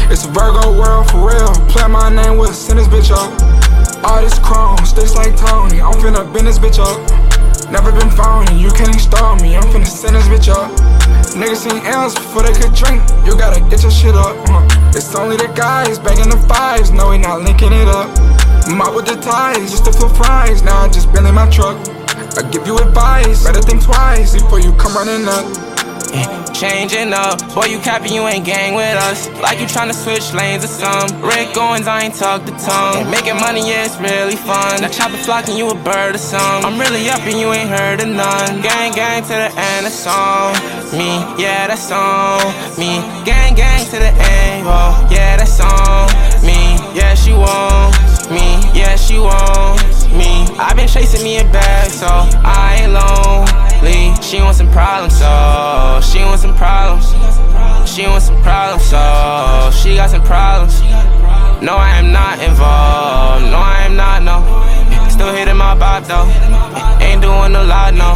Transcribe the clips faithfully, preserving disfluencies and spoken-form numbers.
It's a Virgo world for real. Play my name with send this bitch up. All this chrome, sticks like Tony. I'm finna bend this bitch up. Never been phony, you can't install me. I'm finna send this bitch up. Niggas seen L's before they could drink. You gotta get your shit up. uh. It's only the guys bagging the fives. No, we not linking it up. Mop with the ties, just to flip fries. Now I just bend in my truck. I give you advice, better think twice before you come running up. Changing up, boy, you capping, you ain't gang with us. Like you tryna switch lanes or some. Rick Owens, I ain't talk the tongue. Making money, yeah, it's really fun. That chopper flocking, you a bird or some. I'm really up and you ain't heard of none. Gang, gang to the end of song. Me, yeah, that's on me. Gang, gang to the end, oh, yeah, that's on me. Yeah, she won't me, yeah, she won't me. I been chasing me a bag, so I ain't lonely. She wants some problems, so she wants some problems. She wants some problems, so she got some problems. No, I am not involved. No, I am not, no. Still hitting my bop, though. Ain't doing a lot, no.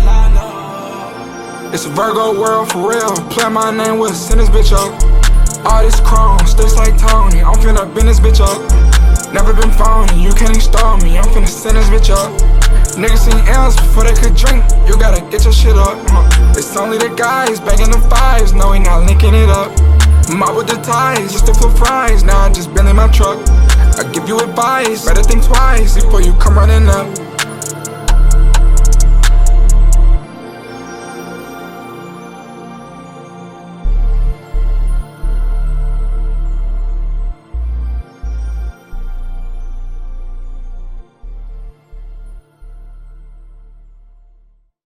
It's a Virgo world for real. Play my name with send this bitch up. All this chrome, sticks like Tony. I'm finna bend this bitch up. Never been phony, you can't install me. I'm finna send this bitch up. Niggas seen L's before they could drink. You gotta get your shit up. uh. It's only the guys bagging the fives. No, we not linking it up. Mop with the ties, just to flip fries. Now I just bend in my truck. I give you advice, better think twice before you come running up.